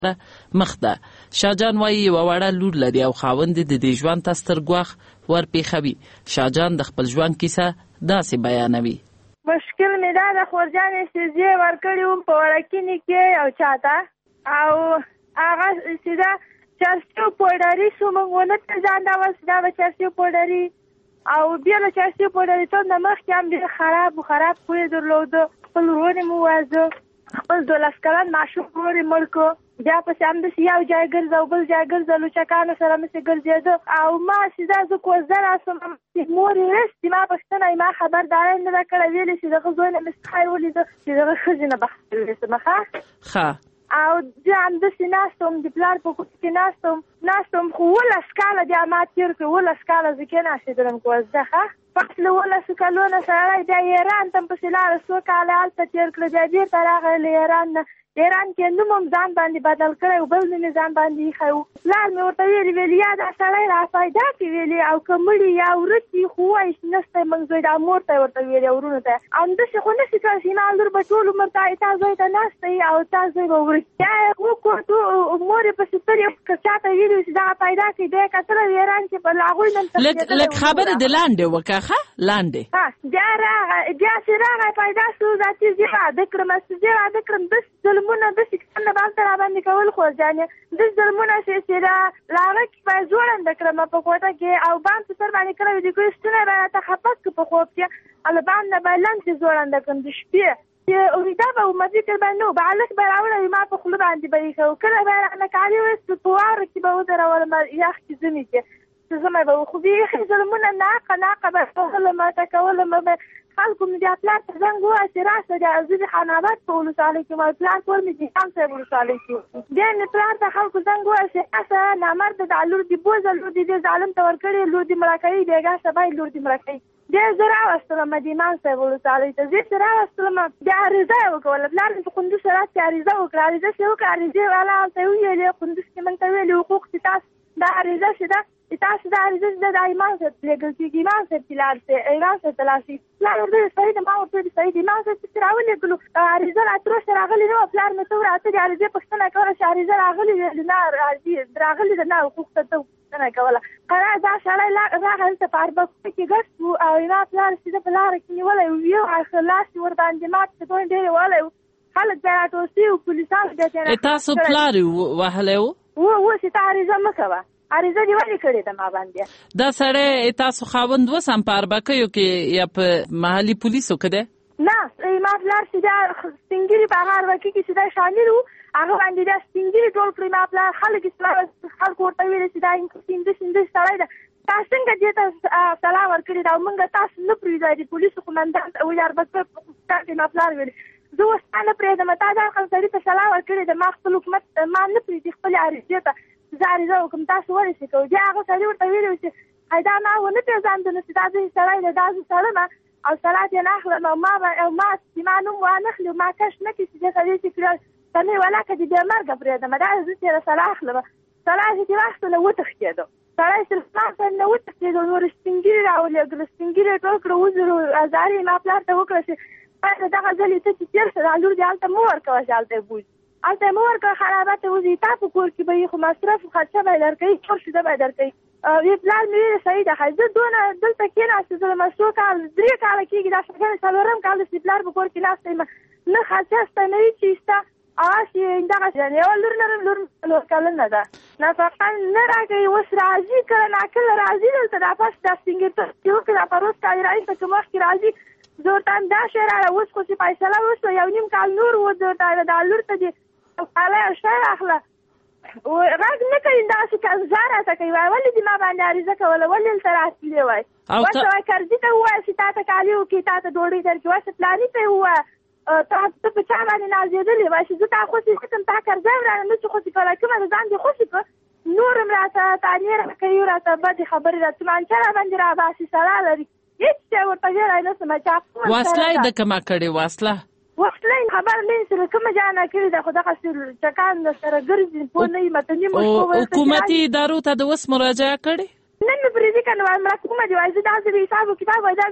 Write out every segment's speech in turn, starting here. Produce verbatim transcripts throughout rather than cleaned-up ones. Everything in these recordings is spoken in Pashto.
مخ ده. شاهجان وایي یوه وړه لور لري او خاوند د دې ژوند ته ستر ګواښ ورپېښوي. شاهجان د خپل ژوند کیسه داسې بیانوي. مشکل مې دا د خورجانې سیزې ورکړي وم په وړکینې کې یو چاته او هغه سیده چرسي پوډري شو موږ ونه ځان دا وس دا به چرسي پوډري او بیا له چرسي پوډري ته نه مخکې هم ډېر خراب خراب خوی درلوده. خپل ورور یې مو واځه خپل دولس کلن ماشوم ورور یې مړ کړو. بیا پسې همداسې یو ځای ګرځه او بل ځای ګرځه لوچکانو سره مې ګرځېده او ما سیده زه کوزده شوم. مور یې رسي ما پوښتنه یې ما خبرداری نه ده کړې ویلې چې دغه زوی نه مې خیر ولیده چې دغه ښځې نه بخښل ویسم ښه ښه او زه همداسې ناسته وم د پلار په کوټ کې ناسته وم ناسته وم خو اوولس کاله بیا ما تېر کړې اوولس کاله زه کېناستېدلم کوزده ښه پس له اوولسو کلونو سړی بیا ایران ته م پسې لاړه څو کاله هلته تېر کړه بیا بېرته راغی له ایران نه ایران کې نوم هم ځان باندې بدل کړی و بل نوم یې ځان باندې ایښی و. پلار مې ورته ویلي ویلي یا دا سړی را پیدا کړي ویلې او که مړي یا ورک وي خو ووایي چې نسته موږ زوی دا مور ته یې ورته ویلې او ورونو ته همداسې خو نشي کړی چې زما لور به ټول عمر تا تا زوی ته ناسته وي او تا زوی به ورک بیا یې وکړو مور یې پسې تر یې که چاته ویلي و چې دغه پیدا کړي بیا یې کتله ایران کې په هغوی نه لږ خبرې د لاندې وکړه ښه لاندې بیا راغی بیا چې راغی پیدا شو دا چې زه واده کړم چې زه واده کړم داسې ظلمونه داسې کسانه به هلته راباندې کول خورجانې داسې ظلمونه چې چې را له هغه کې به یې ځوړنده کړم په کوټه کې او بام په سر باندې کړی وي د کوی ستونی به راته خپت کړو په خوب کې او له بام نه به یې لنډې ځوړنده کړم د شپې چې اورېده به و مه فکر به نه و به هلک به یې راوړی وي ما په خوله باندې به یې ایښی و کله به یې رانه کالي وایستو په واوره کې به ودرولم یخ کې ژمي کې چې ژمی به و خو بیخي ظلمونه ناقه ناقه به کولم ټکولم به خلکو مې بیا پلار ته زنګ ووایه چې راسه بیا زه د خان آباد په ولسوالۍ کې وم پلار کور مې جیهان صاحب ولسوالۍ کې بیا مې پلار ته خلکو زنګ ووایه چې راسه نامرده دا لور دې بوزه لور دې دې ظالم ته ورکړې لور دې مړه کوي بېګا سبا یې لور دې مړه کوي بیا زه راوستلم مدیمان صاحب ولسوالۍ ته زه چې راوستلم بیا عریضه یې وکوله پلار مې په کندوز شرات کې عریضه وکړه عریضه چې وکړه عریضې والا هلته یې وویلې کندوز کې موږ ته ویلې حقوق چې تاسو دا عریضه چې ده تاسو دا عریضه چې ده د ایمان صاحب لېږل کېږي ایمان صاحب چې لاړ شي ایمان صاحب ته لاړ شي پلار ورته ویل صحیح ده ما ورته ویل صحیح ده ایمان صاحب چې راولېږلو عریضه را تر اوسه راغلې نه وه پلار مې ته وراته د عریضې پوښتنه کوله چې عریضه راغلې نه راغلې ده نه حقوق ته ته پوښتنه کوله قرار دا سړی راغی هلته په اربکو کې ګډ شو او ایما پلار سیده په لاره کې نیولی و یو اخر لاس یې ورباندې مات چې دوی ډېر یې وهلی و خلک بیا راټول شوي وو پولیسانو بیا تاسو پلار یې وهلی و اوس یې ته عریضه مه کوه عریضه دې ولې کړې ده ما باندې دا سړی تاسو خاوند اوس هم په اربکیو کې یا په محلي پولیسو کې دی نه ما پلار چې دا سپین ګیري په هغه اربکي کې چې دا شامل و هغه باندې دا سپین ګیري ټول کړي ما پلار خلک خلکو ورته ویلې چې دا سیندس سیندس سړی ده تا څنګه دې ته سلا ورکړې ده او موږ تاسو نه پرېږدی د پولیسو قمندان وایي اربکي کې ما پلار ویلې زه اوس تا نه پرېږدم تا دا سړي ته سلا ورکړې ده ما خپل حکومت ما نه پرېږدي خپلې عریضې ته زه عریضه وکړم تاسو ولې شي کوئ بیا هغه سړي ورته ویلي و چې دا ما ونه پېژانده نو چې دا زه سړی دی دا زه سړی یم او سلات یې نه اخلم او ما او ما ما نوم وانخلي ما کش نه کړي چې دې سړي چې کړه ته مې ولاکه دې بې مرګه پرېږدم دا زه تېره سلا اخلم سلا چې دې واخیستله وتښتېدو سړی صرف ما سره نه وتښتېدو نور سپین ګیري راولېږلو سپین ګیري یې ټول کړه وزرو ازارې یې ما پلار ته وکړه چې دغه ځل یې ته چې تېر شه دا لور دې هلته مه ورکوه چې هلته یې بوځي هلته یې مه ورکوه خرابات ته وځي تا په کور کې به یې خو مصرف خرچه به یې درکوي کور شیده به یې درکوي وی پلار مې ویلې صحیح ده ښه زه دونه دلته کېناستېدلم څو کال درې کاله کېږي دا شګنې څلورم کال چې پلار په کور کې ناسته یم نه خرچه شته نه وي چې شته هغسې دغسې یوه لور لرم لور څلور کلنه ده نفقه نه راکوي اوس راځي کله ناکله راځي دلته دا پس دا سپینګېرتوب چې وکړي دا پروس کال یې راایسته که مخکې راځي زه ورته هم دا شی راغله اوس خو چې فیصله وشوه یو نیم کال نور و دا لور ته دې کالی او شی راخله غږ نه کوي داسې کنځا راته کوي وایي ولې دې ما باندې عریضه کوله ولې دلته راتلې وایي اوس وایي کرزي ته ووایه چې تا ته کالي وکړي تا ته ډوډۍ درکړي وایي فلاني ته یې ووایه ته په چا باندې نازېدلې وایي چې زه تا خوشې کړم تا کرزی یم رانه نه چې خوشې کولی کومه د ځان دې خوشې کړه نور هم راته تانې راکوي راته بدې خبرې را تومانچه را باندې راباسي سړی لري هېڅ شی ورته ویلی نه شم چې وسله یې ده کومه کړې وسله وسله یې خبر نه یم چې کومه جا نه کړې ده خو دغسې چکان سره ګرځي پوه نه یم ته نیم حکومتي ادارو ته د اوس مراجعه کړې نه مې پرېږدي که نه مړه کومه دې وایي زه دا ځلې حساب و کتاب وایي دا ځلې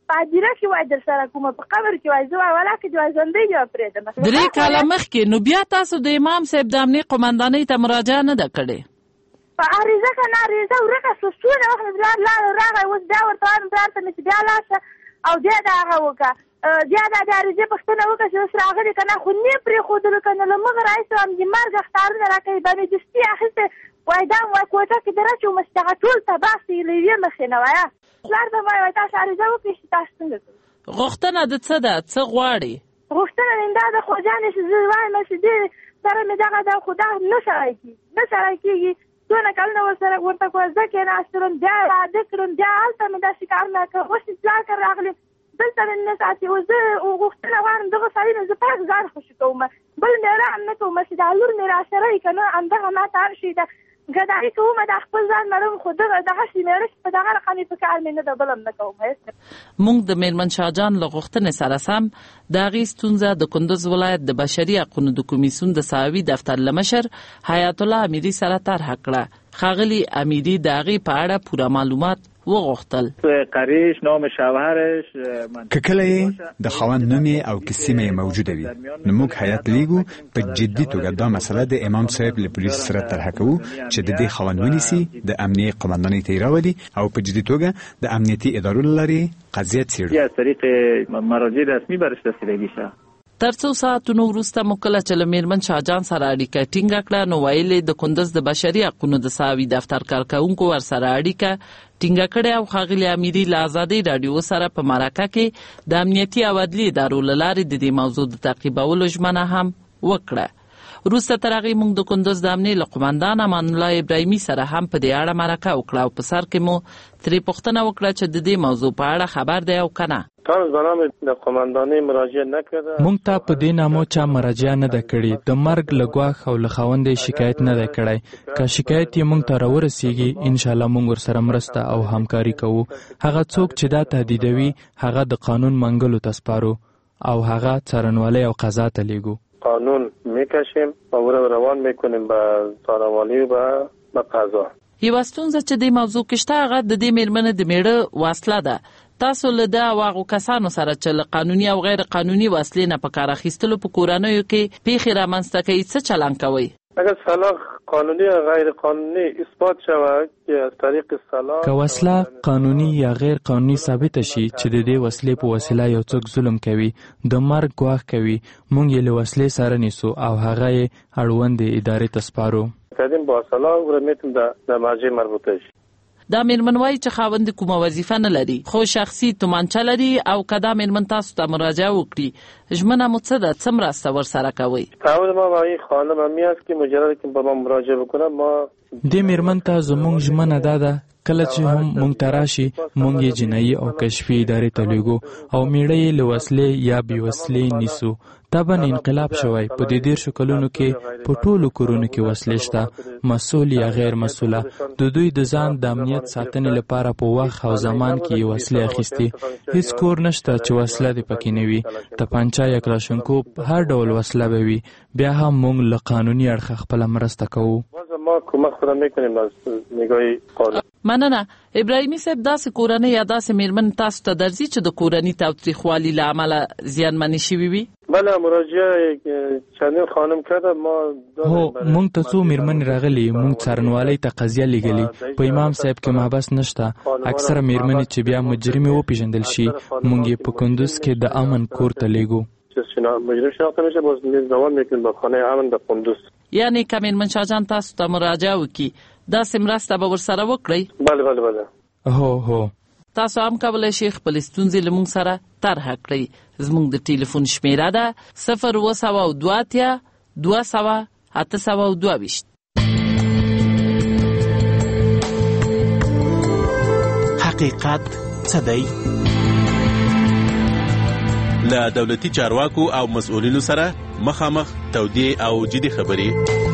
په هدیره کې وای در سره کومه په قبر کې وای زه وای ولاکه دی وای ژوندۍ دی پرېږدم. درې کاله مخکې نو بیا تاسو د امام صاحب د امنیې قمندانۍ ته مراجعه نه ده کړې؟ په عریضه که نه عریضه ورکه شوه څونه وخت مې پلار لاړ راغی اوس بیا ورته وایم پلار ته مې چې بیا لاړ شه او بیا د هغه وکړه بیا دا د عریضې پوښتنه وکړه چې اوس راغلې که نه خو نه یې پرېښودلو که نه له مخه راایستې وم د مرګ اخطارونه را کوي به مې دستي اخیستې وای دا وای کوټه کې در اچوم چې هغه ټول تباه شي له یوې مخې نه وایه پلار به وایي تاسو عریضه وکړئ چې تاسو څنګه کوئ. غوښتنه د څه ده؟ څه غواړې؟ غوښتنه مې دا ده خو جانې چې زه وایم چې دې سره مې دغه ده خو دا نه سړی کېږي نه سړی کېږي څونه کلونه ورسره ورته کوزده کېناستلم بیا واده کړم بیا هلته مې داسې کارونه کړم اوس چې پلار کر راغلي دلته مې نه ساتي اوس زه غوښتنه غواړم دغه سړي نه زه پاک ځان خوشي کوم بل مېړه هم نه کوم چې دا لور مې راسره وي که نه همدغه ما ته هر شي ده ګدایي کوم دا خپل ځان مړم خو دغه دغسې مېړه چې په دغه رقم یې په کار مې نه ده بل هم نه کوم. موږ د میرمن شاه جان له غوښتنې سره سم د هغې ستونزه د کندوز ولایت د بشري حقونو د کمیسیون د ساوي دفتر له مشر حیات الله امیري سره طرحه کړه. ښاغلي امیري د هغې په اړه پوره معلومات وغوښتل. قریش نام شوهرش که کله د خاوند نوم او کیسې مې موجوده وي نو موږ هیات لیګو په جدي توګه دا مسله د امام صاحب له پولیس سره طرحه کوو چې د دې خاوند ونیسي د امنیې قمندانۍ ته یې راولي او په جدي توګه د امنیتي ادارو له لارې قضیه څېړو. از طریق مراجع رسمي برش رسیدگی شه. تر څو ساعتونو وروسته مو کله چې له میرمن شاهجان سره اړیکه ټینګه کړه نو ویلې د کندوز د بشري حقونو د ساوي دفتر کارکوونکو ورسره اړیکه ټینګه کړې او ښاغلي امیري له ازادۍ راډیو سره په مرکه کې د امنیتي او عدلي ادارو له لارې د دې موضوع د تعقیبولو ژمنه هم وکړه. وروسته تر هغې موږ د کندوز د امنیې له قمندان امان الله ابراهیمي سره هم په دې اړه مرکه وکړه او په سر کې مو ترې پوښتنه وکړه چې د دې موضوع په اړه خبر دی او که نه. تاسو د نامې د قمندانۍ مراجعه نه کړه؟ موږ ته په دې نامو چا مراجعه نه ده کړې. د مرګ له ګواښ او له خاوند یې شکایت نه دی کړی. که شکایت یې موږ ته راورسیږي انشاءالله موږ ورسره مرسته او همکاري کوو. هغه څوک چې دا تهدیدوي هغه د قانون منګلو ته سپارو او هغه څارنوالۍ او قضا ته لیږو. قانون میکشیم او روان میکنیم به څارنوالۍ و به قضا. یوه ستونزه چې د موضوع کې شته هغه د دې میرمنې د میړه وسله ده. تاسو له دا واغو کسانو سره چې له قانوني او غیر قانوني وسلې نه په کار اخیستلو په کورنیو کې پیښې رامنځته کوي څه چلند کوئ؟ اگر سلاح قانونی یا غیر قانونی اثبات شود که از طریق سلاح که وسله قانوني یا غیر قانوني ثابت شي چې د دې وسلې په وسیله یو څوک ظلم کوي د مرګ ګواښ کوي موږ یې له وسلې سره نیسو او هغه یې اړوندې ادارې ته سپارو. کدیم با سلاح ورمیتم د مرجع مربوطه شي. دا میرمن وایي چې خاوند کومه وظیفه نه لري خو شخصي تومانچه لري او که دا میرمن تاسو ته مراجعه وکړي ژمنه مو څه ده څه مرسته ورسره کوئ؟ تعهد ما با این خانم همی است که مجرد که به ما مراجعه بکنه ما دې میرمن ته زموږ ژمنه دا ده کله چې هم موږ ته راشي موږ یې جنایي او کشفي ادارې ته لیږو او میړه یې له وسلې یا بې وسلې نیسو. طبعا انقلاب شوی په دې دیرشو کلونو کې په ټولو کورونو کې وسلې شته مسؤل یا غیر مسؤله د دوی د ځان د امنیت ساتنې لپاره په وخت او زمان کې وسلې اخیستي. هیڅ کور نشته چې وسله دې پکې نه وي. تپانچه یا کلاشینکوف هر ډول وسله به وي. بیا هم موږ له قانوني اړخه خپله مرسته کوو. ما کومک خودم میکنیم از نگاه قانون. مننه. ابراهیمي صاحب داسې کورنۍ یا داسې میرمن تاسو ته درځي چې د کورني تاوتریخوالي له امله زیانمنې شوي وي؟ بله مراجعه چندین خانم کرده. ما هو موږ ته څو میرمنې راغلي موږ څارنوالۍ ته قضیه لیږلي. په امام صاحب کې محبس نشته. اکثره میرمنې چې بیا مجرمې وپېژندل شي موږ یې په کندوز کې د امن کور ته لیږو. مجرم شناخته میشه باز روان میکنیم به خانه امن د کندوز. یعنی که میرمن شاه جان تاسو ته مراجعه وکړي داسې مرسته به ورسره وکړئ؟ بله بله بله. هو هو تاسو هم کولی شئ خپلې ستونزې له موږ سره طرحه کړئ. زموږ د ټلیفون شمیره ده صفر اوه سوه او دوه اتیا دوه سوه اته سوه او دوه ویشت. حقیقت څه دی؟ له دولتي چارواکو او مسؤلینو سره مخامخ تودې او جدي خبرې.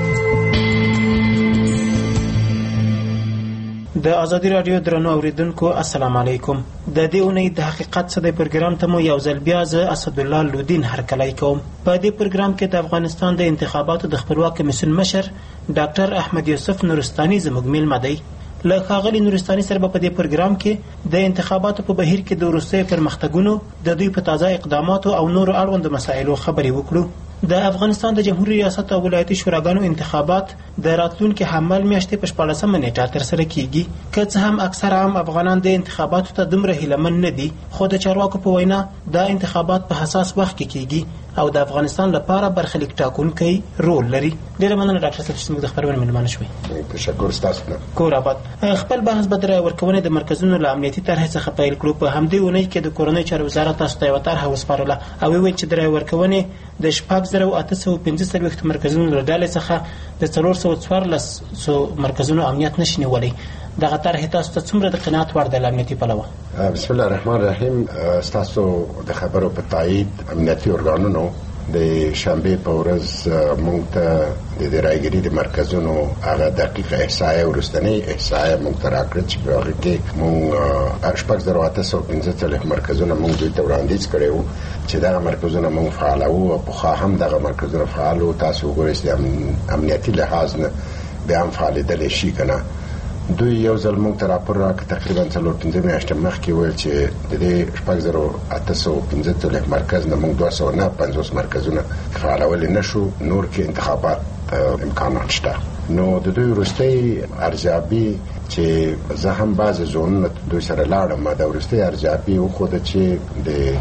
د ازادي راډیو درنو اوریدونکو السلام علیکم. د دې اونۍ د حقیقت څه دی پروګرام ته مو یو ځل بیا زه اسدالله لودین هرکلی کوم. په دې پروګرام کې د افغانستان د انتخاباتو د خپلواک کمیسیون مشر ډاکټر احمد یوسف نورستاني زموږ میلمه دی. له ښاغلي نورستاني سره په دې پروګرام کې د انتخاباتو په بهیر کې د وروستیو پرمختګونو د دوی په تازه اقداماتو او نورو اړوندو مسایلو خبرې وکړو. د افغانستان د جمهوریت ریاست او ولایتي شوراګانو انتخابات د راتلونکي حمل میاشتې په شپاړسمه نیټه ترسره کیږي. که څه هم اکثر عام افغانان د انتخاباتو ته دومره هیلهمن نه دي، خو د چارواکو په وینا دا انتخابات په حساس وخت کې کیږي او د افغانستان لپاره برخلیک ټاکونکی رول لري. ډیره مننه ډاکټر صاحب چې موږ د خبرونه ملمانه شوي. تشکر ستاسو نه. کور آباد. خپل بحث به د رای ورکونې د مرکزونو له امنیتي طرحې څخه پیل کړو. په همدې اونۍ کې د کورنۍ چارو وزارت تاسو ته یوه طرحه وسپارله او ویل چې د رای ورکونې د شپږ زره اته سوه پنځه څلوېښت مرکزونو له ډلې څخه د څلور سوه څوارلس مرکزونو امنیت نشي نیولی. دغه طرحې تاسو ته څومره د قناعت وړ ده له امنیتي پلوه؟ بسم الله الرحمن الرحیم. ستاسو د خبرو په تایید امنیتي ارګانونو د شنبې په ورځ موږ ته د رایګري د مرکزونو هغه دقیقه احصایه وروستنۍ احصایه موږ ته راکړه چې په هغه کې موږ شپږ زره اته سوه پنځه څلوېښت مرکزونه موږ دوی ته وړاندیز کړی وو چې دغه مرکزونه موږ فعالوو او پخوا هم دغه مرکزونه فعال وو. تاسو وګورئ د امنیتي لحاظ نه بیا هم فعالېدلی شي که نه. دوی یو ځل موږ ته راپور راکړ تقریبا څلور پنځه میاشتې مخکې ویل چې د دې شپږ زره اته سوه پنځه څلوېښت مرکز نه موږ دوه سوه نهه پنځوس مرکزونه فعالولی نه شو، نور کې انتخابات امکانات شته. نو د دوی وروستۍ ارزیابي چې زه هم بعضې زونونه دوی سره لاړم، دا وروستۍ ارزیابي وښوده چې د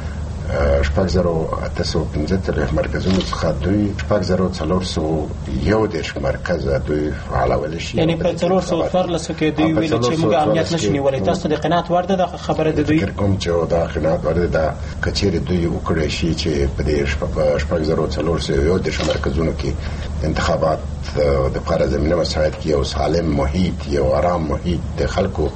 شپږ زره اته سوه پنځه څلوېښت مرکزونو څخه دوی شپږ زره څلور سوه یو دېرش مرکزه دوی فعالولی شي. یعنې په څلور سوه څوارلسو کې دوی ویلي چې موږ امنیت نشو نیولی. تاسو ته د قناعت وړ ده دا خبره د دوی؟ فکر کوم چې دا قناعت وړ ده. دا که چېرې دوی وکړی شي چې په دې شپږ زره څلور سوه یو دېرش مرکزونو کې انتخابات دپاره زمینه مساعد کړي، یو سالم محیط، یو آرام محیط د خلکو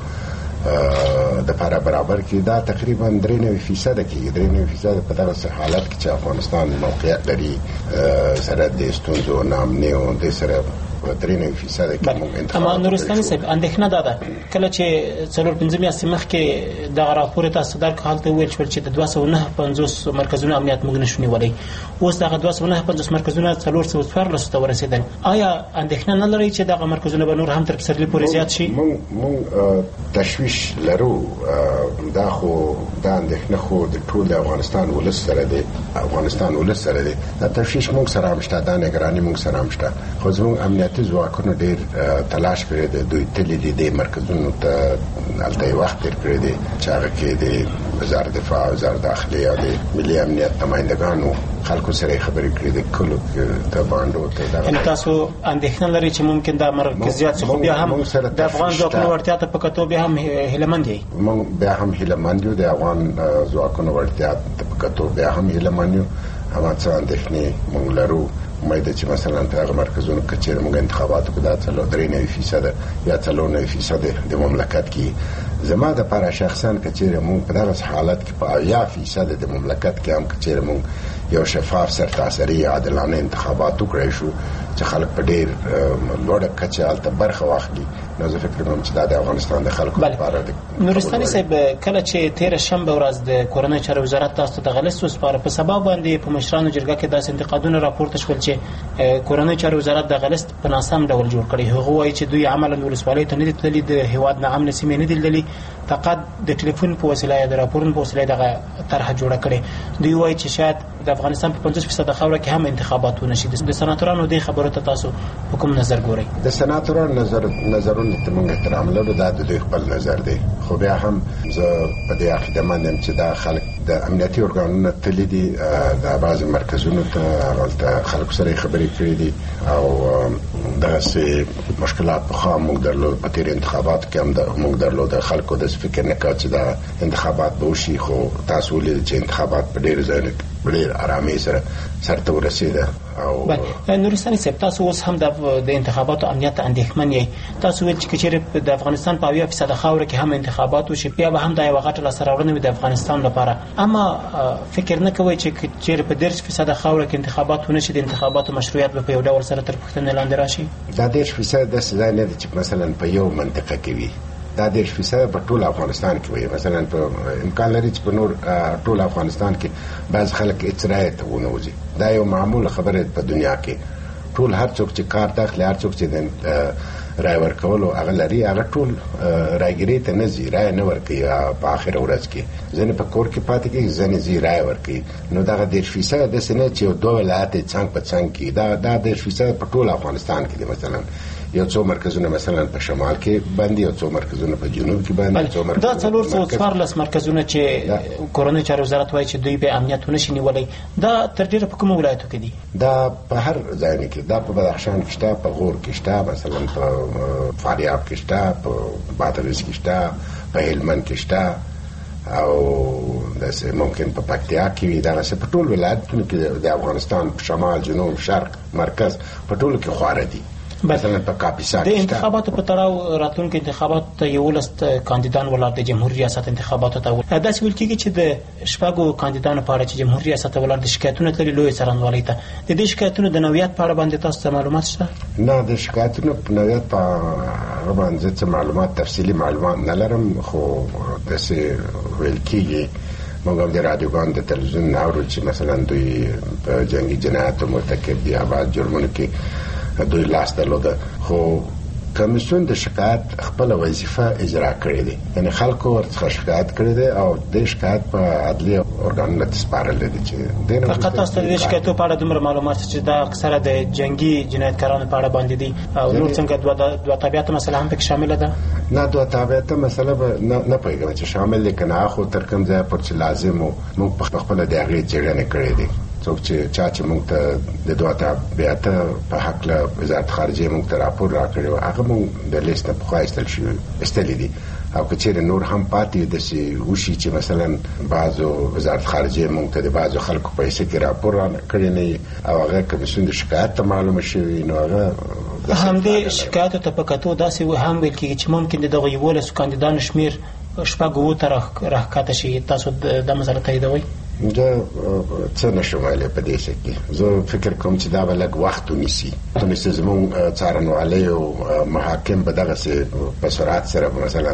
د پاره برابر کې، دا تقریبا درې نوي فیصده کې درې نوي فیصده په دغه حالت کې چې افغانستان موقعیت لري سره د ستونزو نامنې او د سره درې نوي فیصده کې موږ انتخابات. اما نورستاني صاحب اندېښنه دا ده کله چې څلور پنځه میاشتې مخکې دغه راپور تاسو درکړ هلته ویل شول چې د دوه سوه نهه پنځوس مرکزونو امنیت موږ نشو نیولی. اوس دغه دوه سوه نهه پنځوس مرکزونه څلور سوه څوارلسو ته ورسېدل. آیا اندېښنه نه لرئ چې دغه مرکزونه به نور هم تر پسرلي پورې زیات شي؟ موږ تشویش لرو، دا خو دا اندېښنه خو د ټول افغانستان ولس سره دی، افغانستان ولس سره دی. دا تشویش موږ سره هم شته، دا نګراني موږ سره هم شته. خو زموږ امنیتي ځواکونو ډېر تلاش کړی دی، دوی تللي دي د مرکزونو ته، هلته یې وخت تېر کړی دی چې هغه کې د وزارت دفاع، وزارت داخلي او د ملي امنیت نمایندګانو خلکو سره خبرې کړې دي، کلو ته بانډو ته. یعنې تاسو اندېښنه لرئ چې ممکن دا مرکزیت خو بیا هم د افغان ځواکونو وړتیا ته په کتو بیا هم هیلهمند یئ؟ موږ بیا هم هیلهمند یو، د افغان ځواکونو وړتیا ته په کتو بیا هم هیلهمند یو. همه څه اندېښنې موږ لرو. امید ده چې مثلا په هغه مرکزونو کې چې موږ انتخابات وکړو دا څلور درې نوي فیصده یا څلور نوي فیصده د مملکت کې زما دپاره شخصا که چېرې موږ په دغه حالت کې په اویا فیصده د مملکت کې هم که چېرې موږ یو شفاف سرتاسري عادلانه انتخابات وکړی شو چې خلک په ډېر لوړه کچه هلته برخه واخلي، نو زه فکر کوم چې دا د افغانستان د خلکو لپاره دی. نورستاني صاحب کله چې تېره شنبه ورځ د کورنۍ چارو وزارت تاسو ته دغه لیست وسپاره، په سبا باندې په مشرانو جرګه کې داسې انتقادونه راپورته شول چې کورنۍ چارو وزارت دغه لیست په ناسم ډول جوړ کړی. هغه وایي چې دوی عملاً ولسوالۍ ته نه دي تللي، د هېواد نه امنه سیمې نه دي لیدلي، فقط د ټلیفون په وسیله یا د راپورونو په وسیله دغه طرحه جوړه کړې. دوی وایي چې شاید د افغانستان په پنځوس فیصده خاوره کې هم انتخابات ونه شي. د سناتورانو دې خبرو ته تاسو په کوم نظر ګورئ؟ د سناتورانو نظر نظرونو ته موږ احترام لرو، دا د دوی خپل نظر دی. خو بیا هم زه په دې عقیدهمند یم چې دا خلک د امنیتي ارګانونو تللي دي، د بعضې مرکزونو ته هلته خلکو سره یې خبرې کړې دي او دغسې مشکلات پخوا موږ درلود. په تېرو انتخاباتو کې هم موږ درلود. خلکو داسې فکر نه کوه چې دا انتخابات به وشي، خو تاسو ولیدل چې انتخابات په ډېرو ځایونو کې په ډېر ارامۍ سره سرته ورسېده. او نورستاني صاحب تاسو اوس هم د انتخاباتو امنیت ته اندېښمن یئ. تاسو ویل چې که چېرې د افغانستان په اویا فیصده خاوره کې هم انتخابات وشي بیا به هم دا یوه غټه لاسته راوړنه وي د افغانستان لپاره. اما فکر نه کوئ چې که چېرې په دېرش فیصده خاوره کې انتخابات ونه شي د انتخاباتو مشروعیت به په یو ډول سره تر پوښتنې لاندې راشي؟ دا دېرش فیصده داسې ځای نه دی چې مثلا په یو منطقه کې وي. دا دېرش فیصده په ټول افغانستان کې وي. مثلا په امکان لري چې په نور ټول افغانستان کې بعض خلک اجرایه ته ونوځي. دا یو معموله خبره په دنیا کې. ټول هر څوک چې کار ته اخلي، هر څوک چې رای ورکولو هغه لري هغه ټول راګری ته نه زی رای نه ورکي په اخر ورځ کې ځنه په کور کې پاتې کې ځنه زی رای ورکي نو دا د فیصد د سنه چې دوه ولایت څنګه په څنګه کې دا دا د فیصد په ټول افغانستان کې مثلا یو څو مرکزونه مثلا په شمال کې باندې یو څو مرکزونه په جنوب کې باندې څو مرکزونه دا څلور څو څوارلس مرکزونه چې کورونی چارو وزارت وایي چې دوی به امنیت ونشي نیولای دا تر ډیره په کوم ولایتو کې دي دا په هر ځای کې دا په بدخشان کې شته په غور کې شته مثلا په فاریاب کې شته په بادغیس کې شته په هلمند کې شته او داسې ممکن په پکتیا کې دا څه په ټول ولایتونو کې د افغانستان شمال جنوب شرق مرکز په ټول کې خواره دي مثلا په کاپیسا د انتخاباتو په تړاو راتلونکي انتخابات یو لست کاندیدان ولر د جمهوریت ریاست انتخاباتو ته دا څه ویل کېږي چې د شپږو کاندیدانو په اړه چې جمهوریت ریاست ولر د شکایتونو تللی لوی څرنګوالي ته د دې شکایتونو د نوعیت په اړه باندې تاسو ته معلومات شته نه د شکایتونو په نوعیت په اړه باندې معلومات تفصیلی معلومات نه لرم خو داسې ویل کېږي موږ د رادیوګان د تلویزیون اورو چې مثلا دوی په جنگي جنایاتو مرتکب دي آباد جرمونو کې دوی لاس درلوده خو کمیسیون د شکایت خپل وظیفه اجرا کړې دي یعنی خلکو ورڅخه شکایت کړې دي او د شکایت په عدلیه ارګانونو ته سپارل دي چې دینه فقط تاسو د شکایتو په اړه دومره معلومات چې دا اکثره د جنگي جنایتکارانو په اړه باندې دي او نور څنګه دوه دوه طبيعت مسله هم پکې شامل ده نه دوه طبيعت مسله نه نه پېږم چې شامل لیکنه خو تر کوم ځای پر چې لازم مو په خپل د هغه چیرنه کړې دي څوک چې چا چې موږ ته د دوه طبيعت په حق له وزارت خارجه موږ ته راپور راکړو هغه موږ د لیست په خوایستل شو استلې دي او کچېر نور هم پاتې د سي وشي چې مثلا بعضو وزارت خارجه موږ ته د بعضو خلکو په حساب کې راپور راکړي نه او هغه کمیسیون د شکایت ته معلومه شوی نو هغه هم دې شکایت ته په کتو داسې و هم ویل کېږي چې ممکن دغه یو ولس کاندیدانو شمیر شپږو ته راکاته شي تاسو د مسله تاییدوي دا څه نشم ویلی په دې څه کې زه فکر کوم چې دا به لږ وخت ونیسي تونسي زموږ څارنوالۍ او محاکم به دغسې په سرعت سره مثلا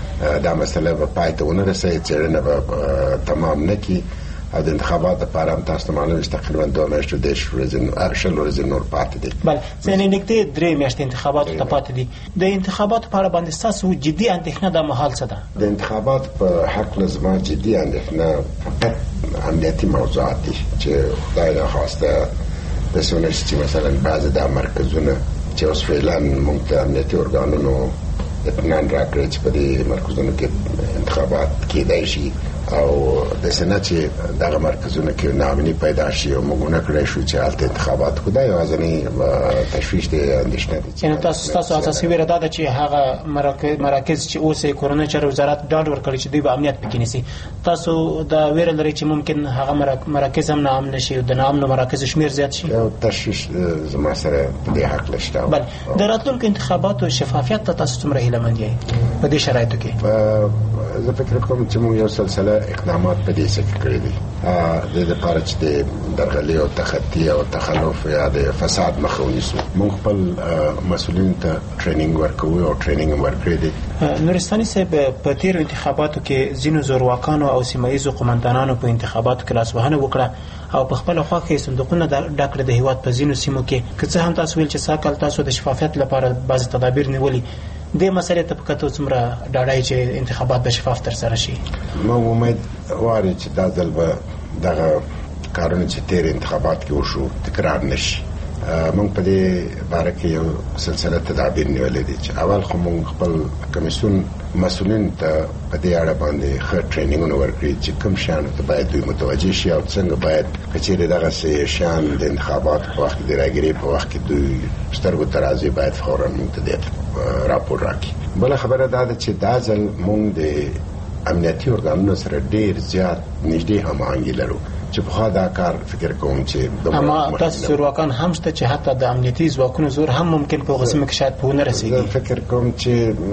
دا مسله به پای ته ونه رسوي څېړنه به تمام نه کړي او د انتخابات لپاره هم تاسو ته معلومه چې تقریبا دوه میاشتې دېرش ورځې شل ورځې نور پاتې دي بله ځینې نږدې درې میاشتې انتخاباتو ته پاتې دي د انتخاباتو په اړه باندې ستاسو جدي اندېښنه دا مهال څه ده د انتخاباتو په حق زما جدي اندېښنه فقط امنیتي موضوعات دي چې خدای ناخواسته داسې ونه شي چې مثلا بعضې دا مرکزونه چې اوس فعلا موږ ته امنیتي ارګانونو اطمینان راکړی چې په دې مرکزونو کې انتخابات کېدای شي او د سنت چې دغه مرکزونه کې ناامني پیدا شي او موږ نه کړی شو چې هلته انتخابات خدای یوازینی تشویش دی اندېښنه دي یعنې تاسو ستاسو اساسي ویره دا ده چې هغه مراکز چې اوس یې کورنۍ چارو وزارت ډاډ ورکړی چې دوی به امنیت پکې نیسي تاسو دا ویره لرئ چې ممکن هغه مراکز هم ناامنه شي او د ناامنو مراکزو شمیر زیات شي یو تشویش زما سره په دې حق شته بله د راتلونکو انتخاباتو شفافیت ته تاسو څومره هیلهمند یاست په دې شرایطو کې زه فکر کوم چې موږ یو سلسله اقدامات په دې څه کې کړی دي د لپاره چې د درغلي او تخطي او تخلف یا د فساد مخه ونیسو موږ خپل مسؤلین ته ټریننګ ورکوو او ټریننګ ورکړی دی نورستاني صاحب په تیرو انتخاباتو کې ځینو زورواکانو او سیمه ییزو قومندانانو په انتخاباتو کې لاسوهنه وکړه او په خپل خوا کې صندوقونه ډک کړل د هیواد په ځینو سیمو کې که څه هم تاسو ویل چې ساکل تاسو د شفافیت لپاره بعض تدابیر نیولي دې مسلې ته په کتو څومره ډاډه چې انتخابات به شفاف ترسره شي ما امید واري چې دا ځل به دغه کارونه چې تیر انتخابات کې وشو تکرار نشي موږ په دې باره کې یو سلسله تدابیر نیولې دي چې اول خو موږ خپل کمیسیون مسؤلین ته په دې اړه باندې ښه ټریننګونه ورکړي چې کوم شیانو ته باید دوی متوجه شي او څنګه باید که چیرې دغسې شیان د انتخاباتو په وخت کې د راګیرۍ په وخت کې دوی سترګو ته راځي باید فورا موږ ته دې راپور راکړي بله خبره دا ده چې دا ځل موږ د امنیتي ارګانونو سره ډېر زیات نږدې هماهنګي لرو چې په خوا دا کار فکر کوم چې اما تاسو زورواکان هم شته چې حتی د امنیتي ځواکونو زور هم ممکن په غسیمه کې شاید په ونه رسیږي فکر کوم چې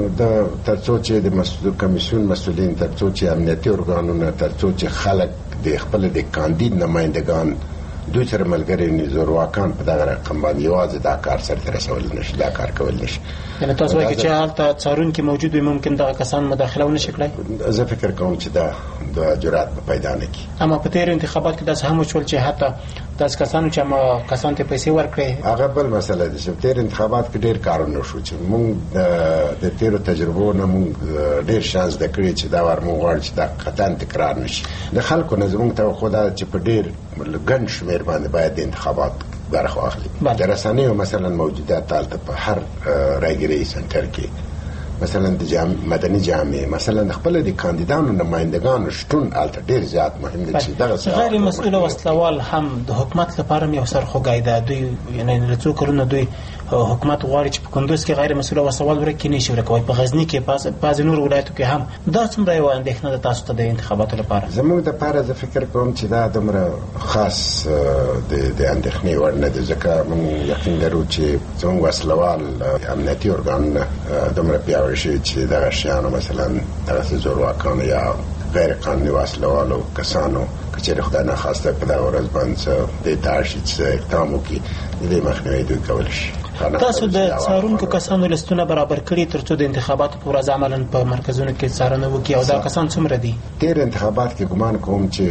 د ترڅو چې د مسؤل کمیسیون مسؤلین ترڅو چې امنیتي ارګانونه ترڅو چې خلک د خپل د کاندید نمائندگان دوی سره ملګري نه زورواکان په دغه رقم باندې یوازې دا کار سره رسول نشي دا کار کول نشي یعنی تاسو وایئ چې هلته څارونکي موجود وي ممکن دغه کسان مداخله ونه شي کړی زه فکر کوم چې دا د جرأت پیدا نه کی اما په تیر انتخابات کې داسې هم وشول چې حتی داس کسانو چې ما کسان ته پیسې ورکړي. هغه بل مسله ده چې تیر انتخابات کې ډیر کارونه شو چې موږ د تیر تجربو نه موږ ډیر شانس د کړی چې دا ور موږ غواړو چې دا قطعا تکرار نشي. د خلکو نه زموږ توقع ده چې په ډیر ګڼ شمېر باندې باید د انتخابات برخه واخلي. د رسنیو مثلا موجودیت دلته په هر رایګرۍ سنټر کې مثلا د جام مدني جامع مثلا خپل د کاندیدانو نمائندگانو شتون الته ډیر زیات مهم دي چې دغه غیر مسؤل وسلوال هم د حکومت لپاره یو سرخوږی ده. دوی یعنی له څو کلونو دوی حکومت غواړي چې په کندوز کې غیر مسؤل وسلوال ورکړي نشي ورکوي. په غزنی کې پاس پاز نور ولایتو کې هم دا څومره یو اندېښنه ده تاسو ته د انتخاباتو لپاره؟ زموږ د لپاره زه فکر کوم چې دا دومره خاص د د اندېښنې وړ نه ده ځکه موږ یقین لرو چې زموږ وسلوال امنیتي ارګانونه دومره پیاوړي شي چې دغه شیانو مثلا دغه زورواکانو یا غیر قانوني وسلوالو کسانو چې خدای نه خواسته په دغه ورځ باندې د تاشي چې اقدام وکړي د مخنیوي دوی کول شي. تاسو د څارونکو کسانو لستونه برابر کړي ترڅو د انتخاباتو په ورځ عملاً په مرکزونو کې څارنه وکړي او دا کسان څومره دي؟ تیر انتخابات کې ګمان کوم چې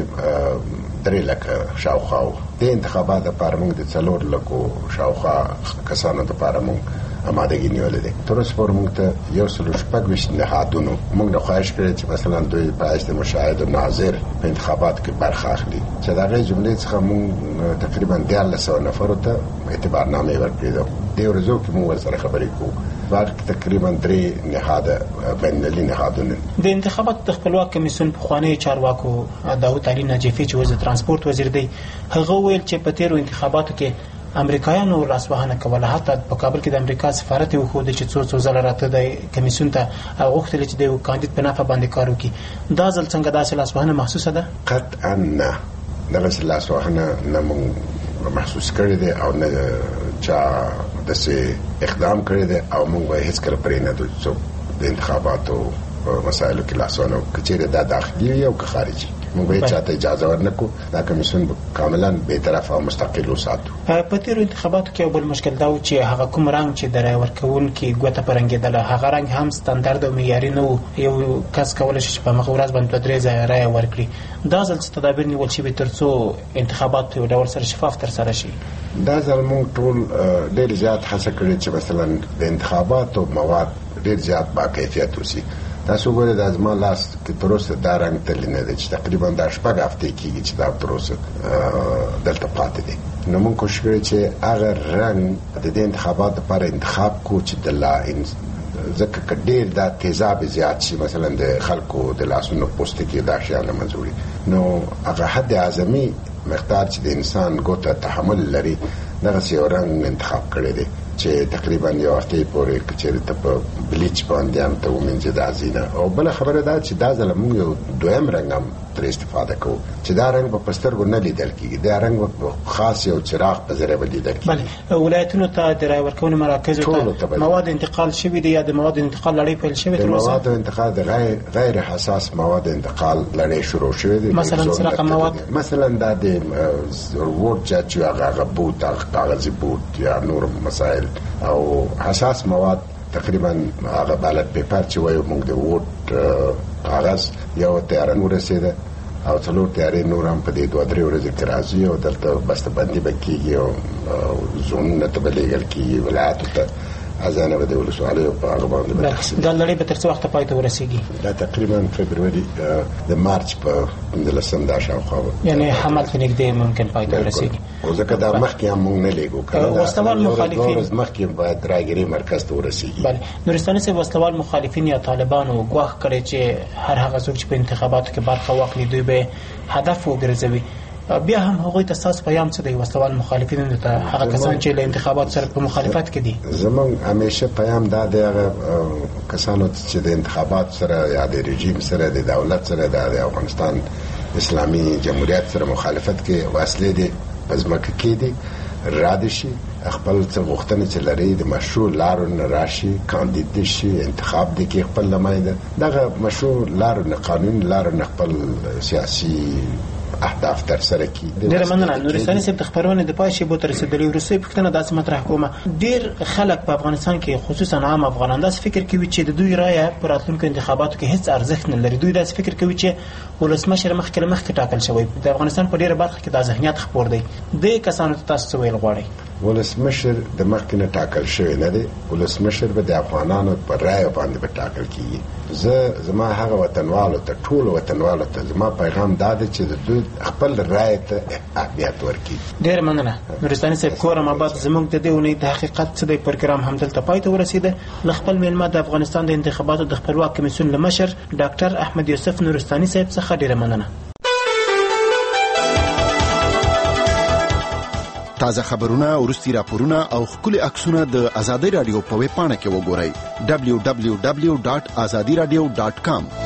درې لکه شاوخوا د انتخابات لپاره موږ د څلور لکو شاوخوا کسانو لپاره موږ امادګي نیولې ده. تر اوسه پورې موږ ته یو سل شپږ ویشت نهادونو موږ د خواهش کړی چې مثلا دوی پایست مشاهد او ناظر په انتخابات کې برخه اخلي چې دا غي جملې څخه موږ تقریبا دیارلس سوه نفر ته اعتبارنامې ورکړې ده. د ورځو کې موږ سره خبرې کوو. باقي تقریبا درې نهاده بینالمللي نهادونه. د انتخاباتو د خپلواک کمیسیون پخوانی چارواکو داود علي نجفي چې وزیر ترانسپورت وزیر دی هغه ویل چې په تیرو انتخاباتو کې امریکایانو لاسوهنه کوله. حتی په کابل کې د امریکا سفارت یو خو د چې څو څو ځله راته د کمیسیون ته غوښتل چې د یو کاندید په نافه باندې کار وکړي. دا ځل څنګه داسې لاسوهنه محسوسه ده؟ قطعا نه. دغه لاسوهنه نه موږ محسوس کړی دی او نه چا داسې اقدام کړی دی او موږ هیڅ کله پرې نه دوی څوک د انتخاباتو مسایلو کې لاسوهنه کچېره دا داخلي او که خارجي موږ به چاته اجازه ورنکو. دا کمیسیون کاملا به طرف او مستقل وساتو. په تیرو انتخاباتو کې بل مشکل دا و چې هغه کوم رنګ چې د رای ورکوونکي ګوته پرنګېدله هغه رنګ هم ستاندرد او معیاري نه و. یو کس کولی شي چې په مخه ورځ باندې دوه درې ځایه رای ورکړي. دا ځل څه تدابیر نیول شوي ترڅو انتخابات په یو ډول سره شفاف ترسره شي؟ دا ځل موږ ټول ډېر زیات هڅه کړې چې مثلا د انتخاباتو مواد ډېر زیات با کیفیت وسي. تاسو ګورئ د ازما لاس کې تر اوسه دا رنګ تللی نه دی چې تقریبا دا شپږ هفتې کېږي چې دا تر اوسه دلته پاتې دی. نو موږ کوشش کړی چې هغه رنګ د دې انتخاباتو لپاره انتخاب کو چې د لا ځکه که ډېر دا تیزاب زیات شي مثلا د خلکو د لاسونو پوستکي دا شیان له منځه وړي نو هغه حد اعظمي مقدار چې د انسان ګوته تحمل لري دغسې یو رنګ انتخاب کړی دی چې تقریبا یو هفتې پورې که چېرې ته په بلیچ باندې هم ته ومینځې دا زینه. او بله خبره دا چې دا ځله موږ یو دویم رنګ هم ترې استفاده کوو چې دا رنګ به په سترګو نه لیدل کېږي. دا رنګ به خاص یو چراغ په ذریعه به لیدل کېږي. بله ولایتونو ته د رای ورکونې مراکزو ته مواد انتقال شوي دي یا د مواد انتقال لړۍ پیل شوې د مواد انتقال د غیر غیر حساس مواد انتقال لړۍ شروع شوې دي. مثلا څه رقم مواد؟ مثلا دا د ووټ چې هغه بوت کاغذي بوت یا نور مسائل او حساس مواد تقریبا هغه بالت پیپر چې وایو موږ د ووټ کاغذ یو تیاره ورسېده او څلور تیارې نور هم په دې دوه درې ورځې کې راځي او دلته بسته‌بندي به کېږي او زونونه ته به لېږل کېږي ولایاتو ته ازانه به د ولسوالیو په هغه باندې به تقسیم. دا لړۍ به تر څه وخته پای ته ورسېږي؟ دا تقریبا فبروري د مارچ په پنځلسم دا شاوخوا یعنې همالته نږدې ممکن پای ته ورسېږي. او ځکه دا مخکې هم موږ نه لېږو وسلوال مخالفین مخکې باید رایګرۍ مرکز ته ورسېږي. بله نورستاني صاحب وسلوال مخالفین یا طالبانو ګواښ کړی چې هر هغه څوک چې په انتخاباتو کې برخه واخلي دوی به هدف وګرځوي. بیا هم هغوی ته ستاسو پیام څه دی وسلوال مخالفینو ته هغه کسان چې له انتخابات سره په مخالفت کې دي؟ زموږ همیشه پیام دا دی هغه کسانو چې د انتخابات سره یا د رژیم سره د دولت سره د افغانستان اسلامي جمهوریت سره مخالفت کې وسلې دي په ځمکه کې دي را شي خپل څه غوښتنې چې لري د مشروع لارو نه راشي کاندید شي انتخاب دي کې خپل نماینده دغه مشروع لارو نه قانوني لارو نه خپل سیاسي اهداف تر سره کړي. ډېره مننه. نورستاني صاحب د خبرونې د پای شیبو ته رسېدلي. وروستۍ پوښتنه داسې مطرح کومه، ډېر خلک په افغانستان کې خصوصا عام افغانان داسې فکر کوي چې د دوی رایه په راتلونکو انتخاباتو کې هیڅ ارزښت نه لري. دوی داسې فکر کوي چې ولسمشر مخکې له مخکې ټاکل شوی. د افغانستان په ډېره برخه کې دا ذهنیت خپور دی. دې کسانو ته تاسو څه ویل غواړئ؟ ولسمشر د مخکې نه ټاکل شوی نه دی. ولسمشر به د افغانانو په رایه باندې به ټاکل کیږي. زه زما هغه وطنوالو ته ټول وطنوالو ته زما پیغام دا دی چې د دوی خپل رایه ته اهمیت ورکړي. ډېر مننه. نورستاني صاحب کورم آباد زموږ د دې اونۍ د حقیقت څه دی پروګرام همدلته پای ته ورسېده. له خپل میلمه د افغانستان د انتخاباتو د خپلواک کمیسیون له مشر ډاکټر احمد یوسف نورستاني صاحب څخه ډېره مننه. تازه خبرونه، ورستي راپورونه او خولي عکسونه د ازادي رادیو په ویب پاڼه کې وګورئ. دبلیو دبلیو دبلیو ډاټ ازادي رادیو ډاټ کام